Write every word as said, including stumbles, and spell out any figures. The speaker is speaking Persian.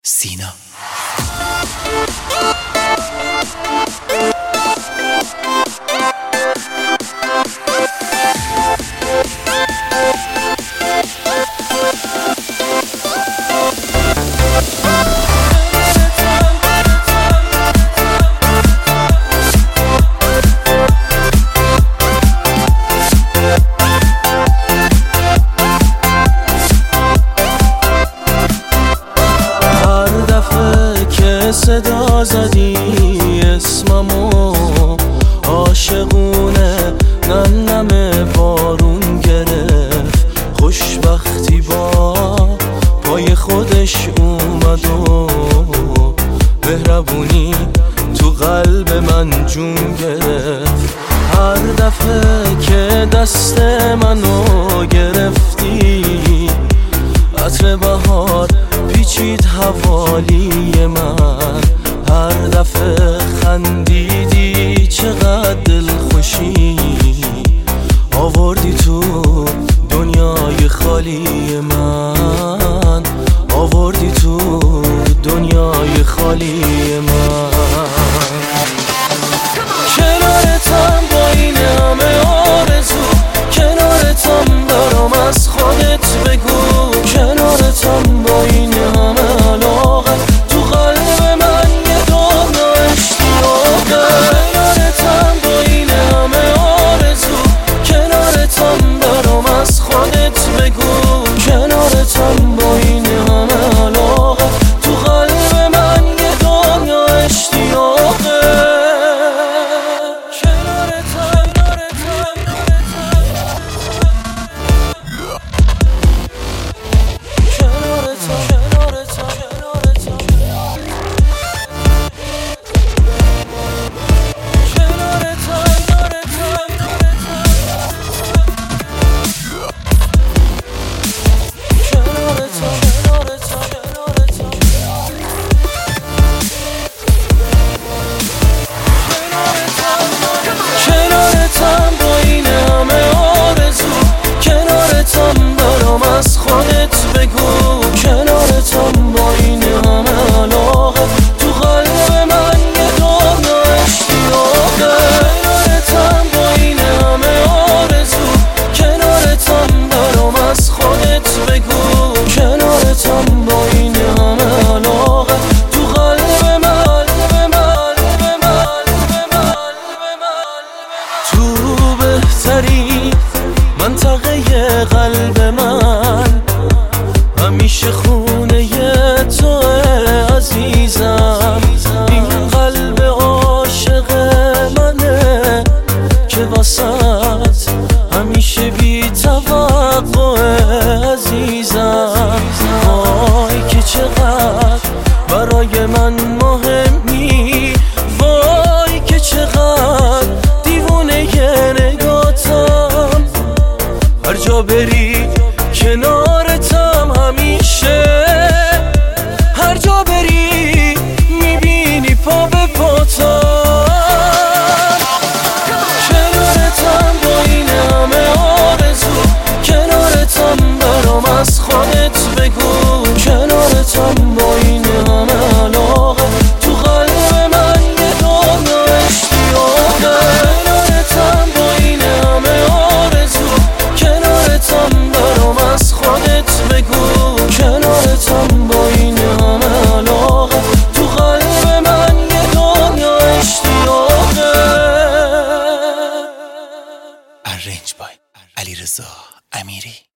سینا. صدا زدی اسممو عاشقونه، نم نم بارون گرفت، خوشبختی با پای خودش اومد و مهربونی تو قلب من جون گرفت. هر دفعه که دست منو گرفتی، عطر بهار پیچید حوالی من، هر دفعه خندیدی چقدر دل خوشی آوردی تو دنیای خالی من، آوردی تو دنیای خالی من. کنارتم با این همه آرزو، کنارتم برام از خودت بگو، کنارتم با این همه علاقه، تو قلب من یه دنیا اشتیاقه. کنارتم با این همه آرزو، کنارتم برام از خودت بگو، کنارتم با این همه علاقه، تو قلب من یه دنیا اشتیاقه. از خودت بگو، کنارتم با این همه علاقه، تو قلب من یه دنیا اشتیاقه. کنارتم با این همه آرزو، کنارتم برام از خودت بگو، کنارتم با این همه علاقه، تو قلب من، قلب من، قلب من، قلب من. تو بهترین منطقه قلب من، همیشه خونه تو عزیزم، این قلب عاشق منه که واسط همیشه بی توقع عزیزم. وای که چقدر برای من مهمی، وای که چقدر دیوونه نگاتم، هر جا بری کنارتم همیشه، هر جا بری میبینی پا به پاتم. کنارتم با این همه آرزو، کنارتم برام از خودت بگو، کنارتم با این همه علاقه، تو قلب من یه دنیا اشتیاقه. کنارتم با این همه آرزو، کنارتم برام از خودت بگو، کنارتم با این همه علاقه، تو قلب من یه دنیا اشتیاقه. ارنج بای علیرضا امیری.